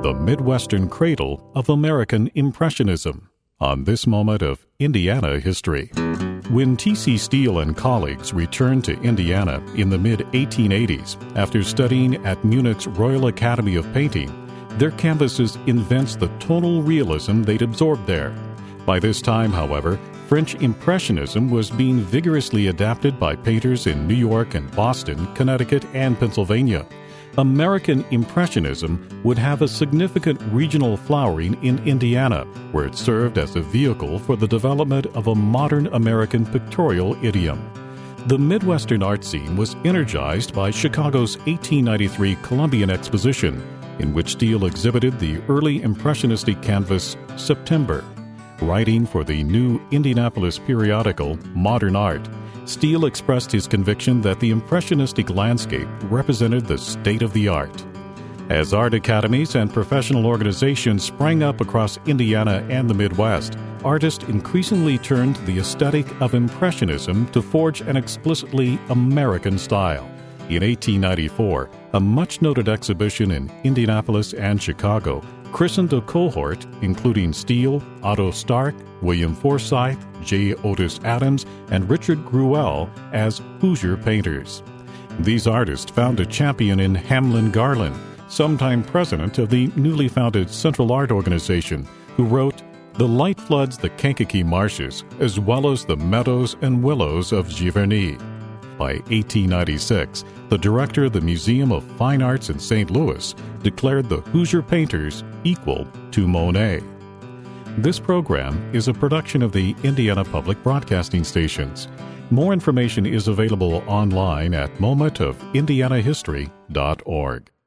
the Midwestern cradle of American Impressionism, on this moment of Indiana history. When T.C. Steele and colleagues returned to Indiana in the mid-1880s after studying at Munich's Royal Academy of Painting, their canvases evinced the tonal realism they'd absorbed there. By this time, however, French Impressionism was being vigorously adapted by painters in New York and Boston, Connecticut, and Pennsylvania. American Impressionism would have a significant regional flowering in Indiana, where it served as a vehicle for the development of a modern American pictorial idiom. The Midwestern art scene was energized by Chicago's 1893 Columbian Exposition, in which Steele exhibited the early Impressionistic canvas September. Writing for the new Indianapolis periodical, Modern Art, Steele expressed his conviction that the Impressionistic landscape represented the state of the art. As art academies and professional organizations sprang up across Indiana and the Midwest, artists increasingly turned to the aesthetic of Impressionism to forge an explicitly American style. In 1894, a much-noted exhibition in Indianapolis and Chicago christened a cohort including Steele, Otto Stark, William Forsythe, J. Otis Adams, and Richard Gruelle as Hoosier painters. These artists found a champion in Hamlin Garland, sometime president of the newly founded Central Art Organization, who wrote, "The light floods the Kankakee marshes as well as the meadows and willows of Giverny." By 1896, the director of the Museum of Fine Arts in St. Louis declared the Hoosier painters equal to Monet. This program is a production of the Indiana Public Broadcasting Stations. More information is available online at momentofIndianahistory.org.